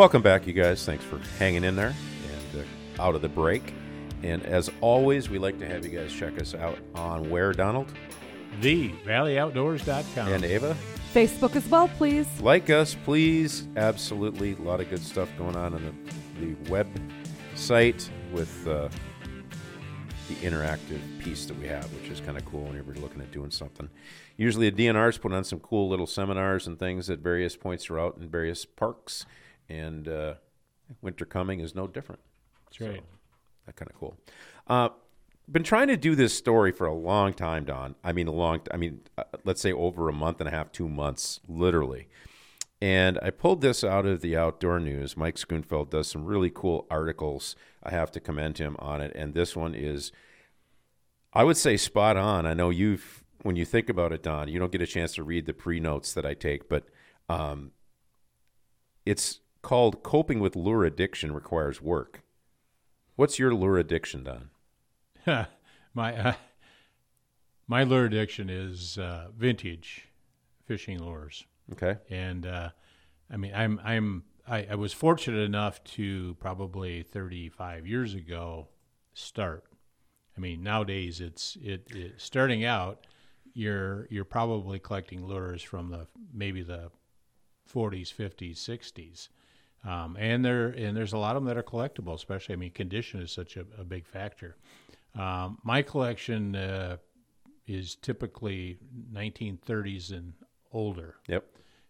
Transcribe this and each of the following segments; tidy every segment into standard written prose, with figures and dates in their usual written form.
Welcome back, you guys. Thanks for hanging in there and out of the break. And as always, we like to have you guys check us out on where, Donald? TheValleyOutdoors.com. And Ava? Facebook as well, please. Like us, please. Absolutely. A lot of good stuff going on the web site with the interactive piece that we have, which is kind of cool when you're looking at doing something. Usually the DNR's put on some cool little seminars and things at various points throughout in various parks, and winter coming is no different. That's right. So, that's kind of cool. Been trying to do this story for a long time, Don. Let's say over a month and a half, 2 months, literally. And I pulled this out of the Outdoor News. Mike Schoonfeld does some really cool articles. I have to commend him on it. And this one is, I would say, spot on. I know when you think about it, Don, you don't get a chance to read the pre-notes that I take, but it's called Coping with Lure Addiction Requires Work. What's your lure addiction, Don? My lure addiction is vintage fishing lures. Okay. And I was fortunate enough to probably 35 years ago start. I mean, nowadays it's starting out. You're probably collecting lures from maybe the 40s, 50s, 60s. And there's a lot of them that are collectible, especially, condition is such a big factor. My collection is typically 1930s and older. Yep.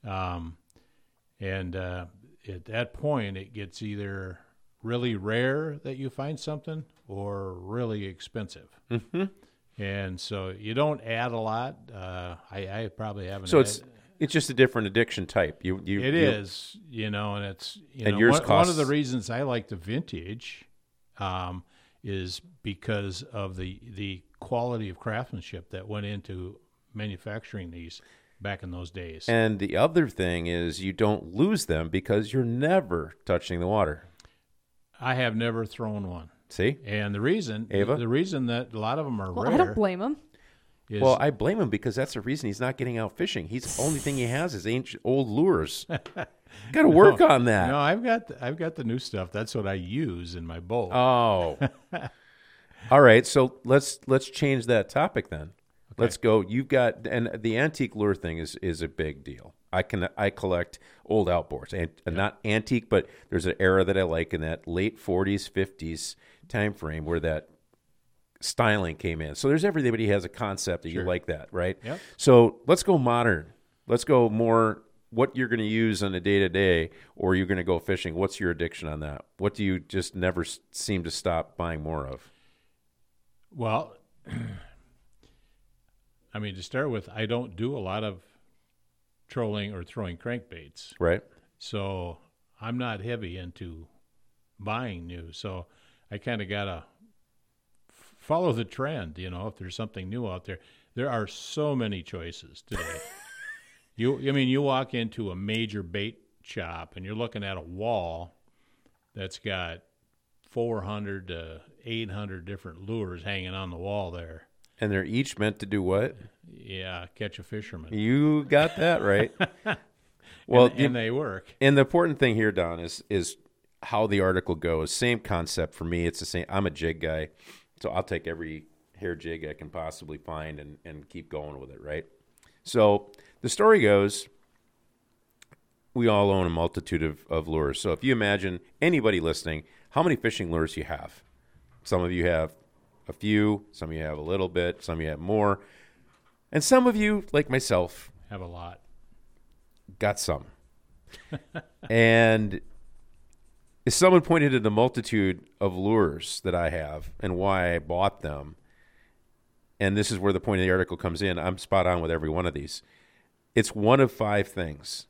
And at that point, it gets either really rare that you find something or really expensive. Mm-hmm. And so you don't add a lot. I probably haven't. So it's just a different addiction type. It is, and it's and yours one of the reasons I like the vintage is because of the quality of craftsmanship that went into manufacturing these back in those days. And the other thing is you don't lose them because you're never touching the water. I have never thrown one. See? And the reason, Ava? the reason that a lot of them are rare. I don't blame him. Well, I blame him because that's the reason he's not getting out fishing. The only thing he has is ancient old lures. Got to work on that. No, I've got the new stuff. That's what I use in my boat. Oh. All right, so let's change that topic then. Okay. Let's go. You've got, and the antique lure thing is a big deal. I collect old outboards, and not antique, but there's an era that I like in that late 40s, 50s time frame where that styling came in. So everybody has a concept that you like that, right? Yep. So let's go modern. Let's go more what you're going to use on a day-to-day, or you're going to go fishing. What's your addiction on that? What do you just never seem to stop buying more of? Well, to start with, I don't do a lot of trolling or throwing crankbaits. Right. So I'm not heavy into buying new. So I kind of got to follow the trend, if there's something new out there. There are so many choices today. You walk into a major bait shop and you're looking at a wall that's got 400 to 800 different lures hanging on the wall there. And they're each meant to do what? Yeah, catch a fisherman. You got that right. Well, and they work. And the important thing here, Don, is how the article goes. Same concept for me. It's the same. I'm a jig guy, so I'll take every hair jig I can possibly find and keep going with it, right? So the story goes, we all own a multitude of lures. So if you imagine anybody listening, how many fishing lures you have? Some of you have a few, some of you have a little bit, some of you have more. And some of you, like myself, have a lot. Got some. And if someone pointed to the multitude of lures that I have and why I bought them, and this is where the point of the article comes in, I'm spot on with every one of these. It's one of 5 things.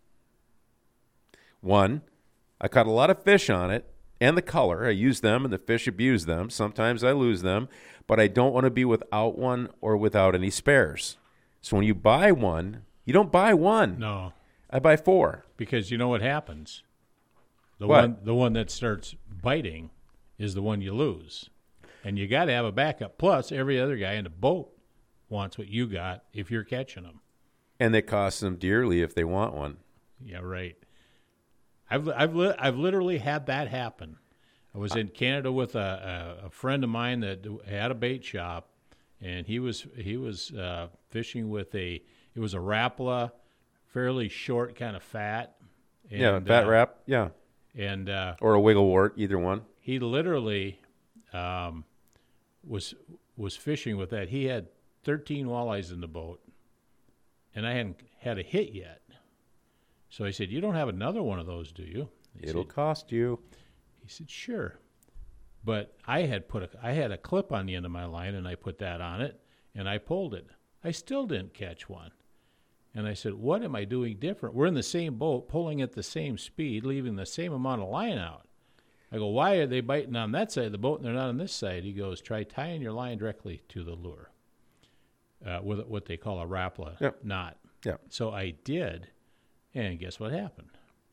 1, I caught a lot of fish on it, and the color. I use them, and the fish abuse them. Sometimes I lose them, but I don't want to be without one or without any spares. So when you buy one, you don't buy one. No. I buy 4. Because you know what happens? The one that starts biting is the one you lose. And you got to have a backup. Plus, every other guy in the boat wants what you got if you're catching them. And it costs them dearly if they want one. Yeah, right. I've literally had that happen. I was in Canada with a friend of mine that had a bait shop, and he was fishing with it was a Rapala, fairly short, kind of fat. And, fat wrap, yeah. And or a wiggle wart, either one. he literally was fishing with that. He had 13 walleyes in the boat, and I hadn't had a hit yet. So I said, "You don't have another one of those, do you?" It'll cost you. He said, "Sure." But I had a clip on the end of my line, and I put that on it, and I pulled it. I still didn't catch one. And I said, "What am I doing different? We're in the same boat, pulling at the same speed, leaving the same amount of line out." I go, "Why are they biting on that side of the boat and they're not on this side?" He goes, "Try tying your line directly to the lure with what they call a Rapala knot." Yep. So I did, and guess what happened?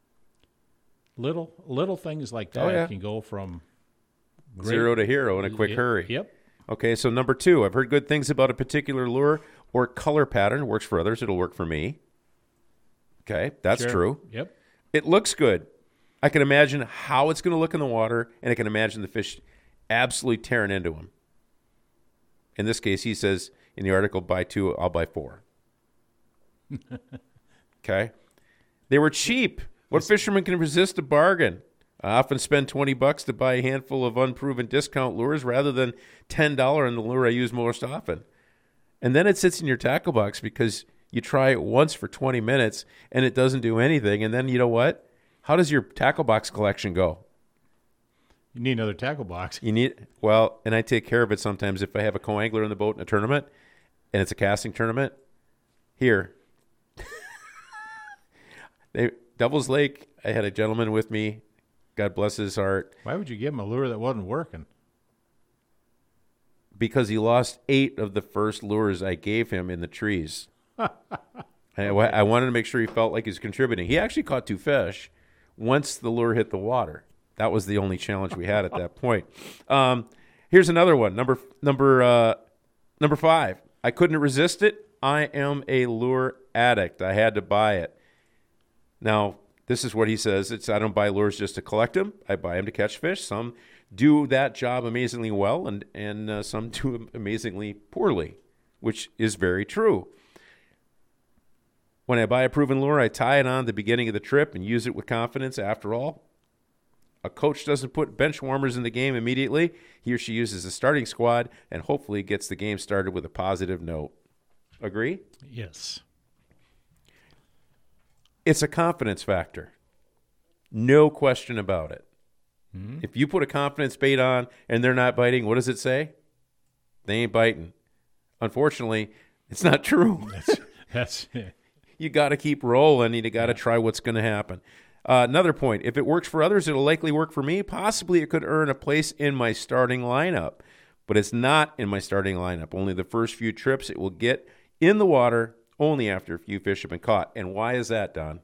Little things like that can go from zero to hero in a quick hurry. Yep. Okay, so number 2, I've heard good things about a particular lure or color pattern. Works for others. It'll work for me. Okay, that's true. Yep. It looks good. I can imagine how it's going to look in the water, and I can imagine the fish absolutely tearing into them. In this case, he says in the article, buy 2, I'll buy 4. Okay? They were cheap. What fisherman can resist a bargain? I often spend $20 to buy a handful of unproven discount lures rather than $10 on the lure I use most often. And then it sits in your tackle box because you try it once for 20 minutes and it doesn't do anything. And then you know what? How does your tackle box collection go? You need another tackle box. And I take care of it sometimes if I have a co-angler in the boat in a tournament and it's a casting tournament. Here. Devil's Lake, I had a gentleman with me. God bless his heart. Why would you give him a lure that wasn't working? Because he lost 8 of the first lures I gave him in the trees. I wanted to make sure he felt like he was contributing. He actually caught 2 fish once the lure hit the water. That was the only challenge we had at that point. Here's another one. Number 5. I couldn't resist it. I am a lure addict. I had to buy it. Now, this is what he says. I don't buy lures just to collect them. I buy them to catch fish. Some do that job amazingly well, and some do amazingly poorly, which is very true. When I buy a proven lure, I tie it on at the beginning of the trip and use it with confidence. After all, a coach doesn't put bench warmers in the game immediately. He or she uses a starting squad and hopefully gets the game started with a positive note. Agree? Yes. It's a confidence factor. No question about it. Mm-hmm. If you put a confidence bait on and they're not biting, what does it say? They ain't biting. Unfortunately, it's not true. That's You got to keep rolling. You got to try what's going to happen. Another point, if it works for others, it'll likely work for me. Possibly it could earn a place in my starting lineup, but it's not in my starting lineup. Only the first few trips it will get in the water only after a few fish have been caught. And why is that, Don?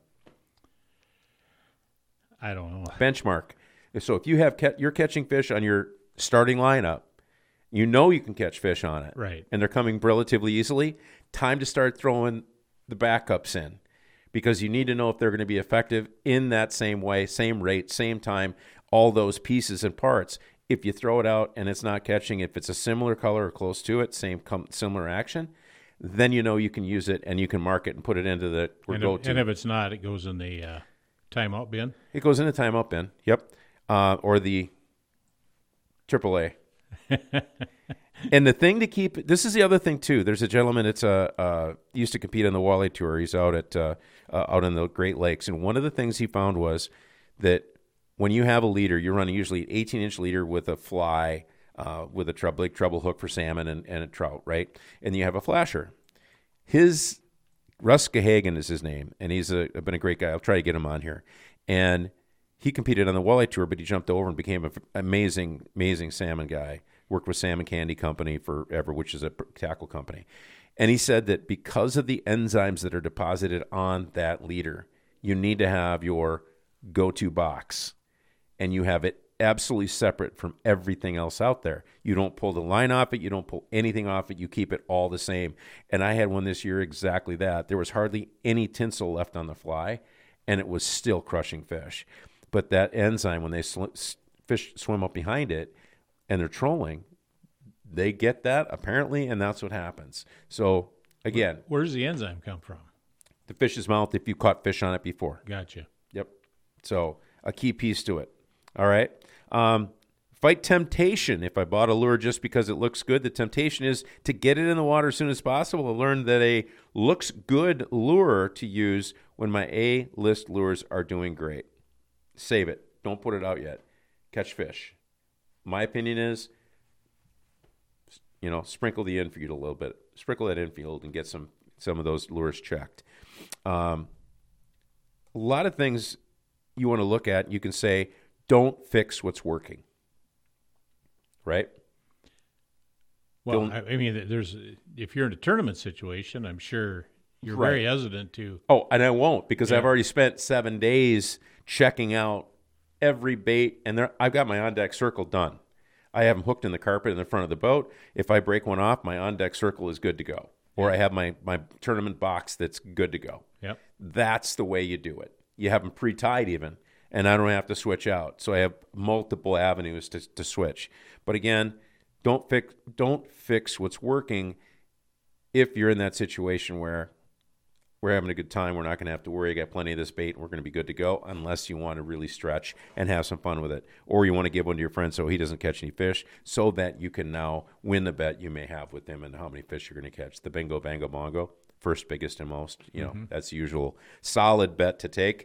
I don't know. Benchmark. So if you're catching fish on your starting lineup, you know you can catch fish on it. Right. And they're coming relatively easily. Time to start throwing the backups in because you need to know if they're going to be effective in that same way, same rate, same time, all those pieces and parts. If you throw it out and it's not catching, if it's a similar color or close to it, similar action, then you know you can use it and you can mark it and put it into the go-to. And if it's not, it goes in the timeout bin? It goes in the timeout bin, yep, or the AAA. And the thing to keep, this is the other thing too. There's a gentleman that's used to compete on the Walleye Tour. He's out in the Great Lakes, and one of the things he found was that when you have a leader, you're running usually an 18-inch leader with a fly, with a big treble hook for salmon and a trout, right? And you have a flasher. Russ Gahagan is his name, and he's been a great guy. I'll try to get him on here. And he competed on the Walleye Tour, but he jumped over and became an amazing, amazing salmon guy. Worked with Salmon Candy Company forever, which is a tackle company. And he said that because of the enzymes that are deposited on that leader, you need to have your go-to box, and you have it absolutely separate from everything else out there. You don't pull the line off it. You don't pull anything off it. You keep it all the same. And I had one this year exactly that. There was hardly any tinsel left on the fly, and it was still crushing fish. But that enzyme, when they fish swim up behind it and they're trolling, they get that apparently, and that's what happens. So again, Where does the enzyme come from? the fish's mouth if you caught fish on it before. Gotcha. Yep. So a key piece to it. All right. Fight temptation. If I bought a lure just because it looks good, the temptation is to get it in the water as soon as possible. I learned that a looks good lure to use when my A-list lures are doing great. Save it. Don't put it out yet. Catch fish. My opinion is, sprinkle the infield a little bit. Sprinkle that infield and get some of those lures checked. A lot of things you want to look at. You can say, don't fix what's working. Right? Well, I mean, if you're in a tournament situation, I'm sure you're very hesitant to. Oh, and I won't, because I've already spent 7 days checking out every bait, and I've got my on-deck circle done. I have them hooked in the carpet in the front of the boat. If I break one off, my on-deck circle is good to go. Or I have my tournament box that's good to go. Yep. That's the way you do it. You have them pre-tied even, and I don't have to switch out. So I have multiple avenues to switch. But again, don't fix what's working if you're in that situation where we're having a good time. We're not going to have to worry. I got plenty of this bait, and we're going to be good to go, unless you want to really stretch and have some fun with it. Or you want to give one to your friend so he doesn't catch any fish, so that you can now win the bet you may have with him and how many fish you're going to catch. The bingo, bango, bongo, first, biggest, and most. That's the usual solid bet to take.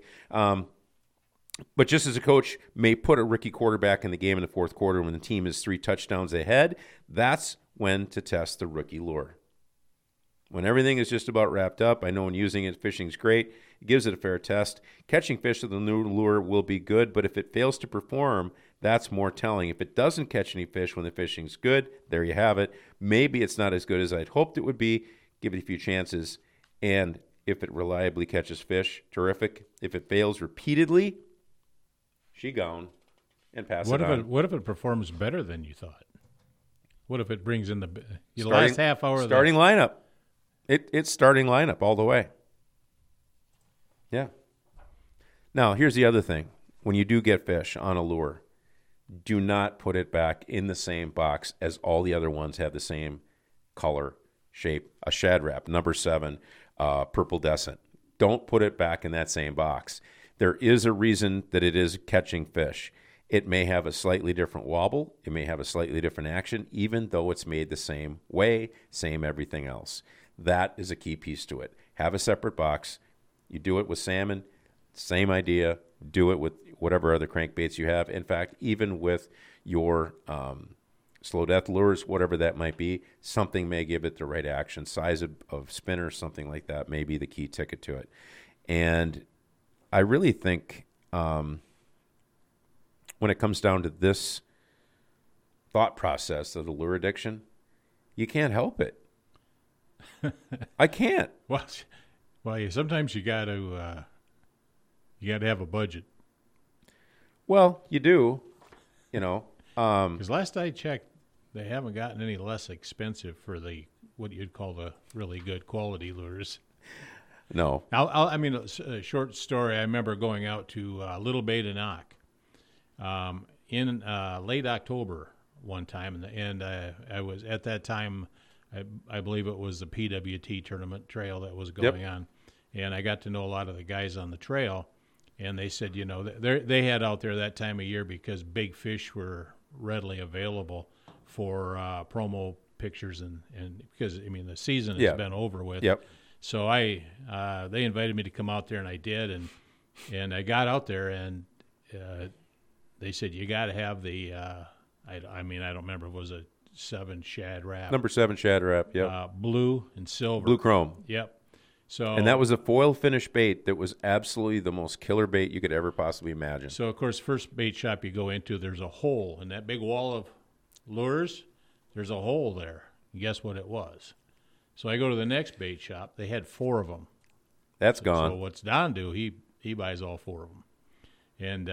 But just as a coach may put a rookie quarterback in the game in the fourth quarter when the team is 3 touchdowns ahead, that's when to test the rookie lure. When everything is just about wrapped up, I know when using it, fishing's great. It gives it a fair test. Catching fish with the new lure will be good, but if it fails to perform, that's more telling. If it doesn't catch any fish when the fishing's good, there you have it. Maybe it's not as good as I'd hoped it would be. Give it a few chances. And if it reliably catches fish, terrific. If it fails repeatedly, she gone, and pass it on. What if it performs better than you thought? What if it brings in the last half hour? Starting lineup. It's starting lineup all the way. Yeah. Now, here's the other thing. When you do get fish on a lure, do not put it back in the same box as all the other ones have the same color, shape. A Shad Rap, number 7, purple Descent. Don't put it back in that same box. There is a reason that it is catching fish. It may have a slightly different wobble. It may have a slightly different action, even though it's made the same way, same everything else. That is a key piece to it. Have a separate box. You do it with salmon, same idea. Do it with whatever other crankbaits you have. In fact, even with your slow death lures, whatever that might be, something may give it the right action. Size of spinner, something like that may be the key ticket to it. And I really think when it comes down to this thought process of the lure addiction, you can't help it. I can't. Well, sometimes you got to have a budget. Well, you do, Because last I checked, they haven't gotten any less expensive for what you'd call the really good quality lures. No. A short story. I remember going out to Little Bay de Noc in late October one time, and I was at that time. I believe it was the PWT tournament trail that was going on, and I got to know a lot of the guys on the trail, and they said, they had out there that time of year because big fish were readily available for promo pictures, and because the season has been over with. Yep. So they invited me to come out there, and I did, and I got out there, and they said you got to have the I don't remember, was it 7 Shad Rap? Number 7 Shad Rap, yep. Blue and silver. Blue chrome. Yep. So, and that was a foil finish bait that was absolutely the most killer bait you could ever possibly imagine. So, of course, first bait shop you go into, there's a hole in that big wall of lures. There's a hole there. And guess what it was? So I go to the next bait shop. They had 4 of them. That's gone. So what's Don do? He buys all 4 of them. And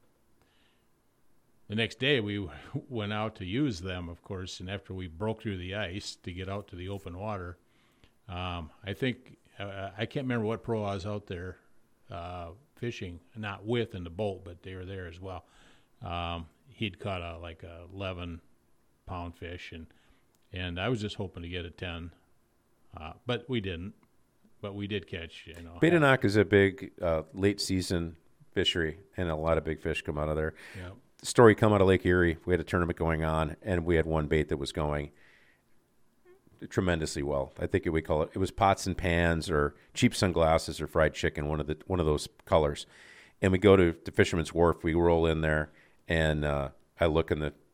the next day we went out to use them, of course, and after we broke through the ice to get out to the open water, I think I can't remember what pro I was out there fishing, not with in the boat, but they were there as well. He'd caught a 11-pound fish, and I was just hoping to get a 10, but we didn't. But we did catch, Badenoch is a big late season fishery, and a lot of big fish come out of there. Yep. The story come out of Lake Erie. We had a tournament going on, and we had one bait that was going tremendously well. I think we call it was pots and pans or cheap sunglasses or fried chicken, one of those colors. And we go to the Fisherman's Wharf. We roll in there, and I look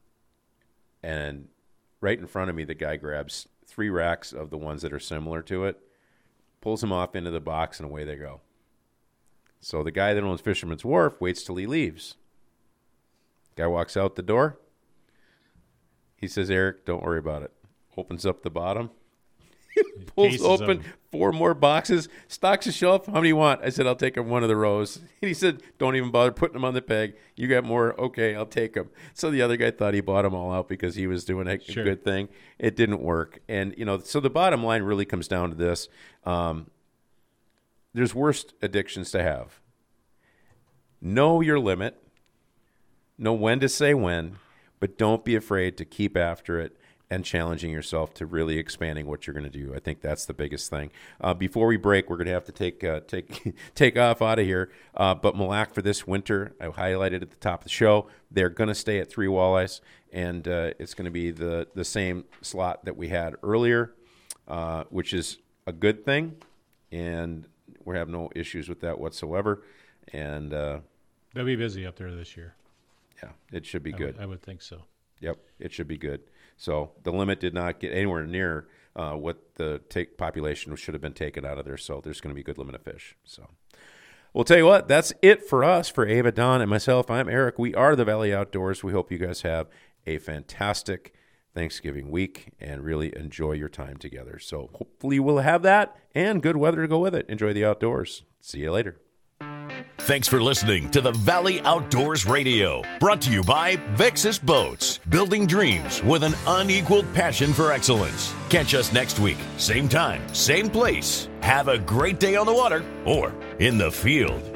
and right in front of me, the guy grabs 3 racks of the ones that are similar to it, pulls them off into the box, and away they go. So the guy that owns Fisherman's Wharf waits till he leaves. Guy walks out the door. He says, "Eric, don't worry about it." Opens up the bottom. Pulls open 4 more boxes. Stocks a shelf. How many do you want? I said, "I'll take one of the rows." And he said, "Don't even bother putting them on the peg. You got more? Okay, I'll take them." So the other guy thought he bought them all out because he was doing a good thing. It didn't work. And, so the bottom line really comes down to this. There's worse addictions to have. Know your limit. Know when to say when, but don't be afraid to keep after it and challenging yourself to really expanding what you're going to do. I think that's the biggest thing. Before we break, we're going to have to take off out of here. But Mille Lacs for this winter, I highlighted at the top of the show, they're going to stay at 3 walleyes, and it's going to be the same slot that we had earlier, which is a good thing, and we have no issues with that whatsoever. And they'll be busy up there this year. Yeah, it should be good. I would think so. Yep, it should be good. So the limit did not get anywhere near what the population should have been taken out of there. So there's going to be a good limit of fish. So we'll tell you what, that's it for us. For Ava, Don, and myself, I'm Eric. We are the Valley Outdoors. We hope you guys have a fantastic Thanksgiving week and really enjoy your time together. So hopefully we'll have that and good weather to go with it. Enjoy the outdoors. See you later. Thanks for listening to the Valley Outdoors Radio, brought to you by Vexus Boats, building dreams with an unequaled passion for excellence. Catch us next week, same time, same place. Have a great day on the water or in the field.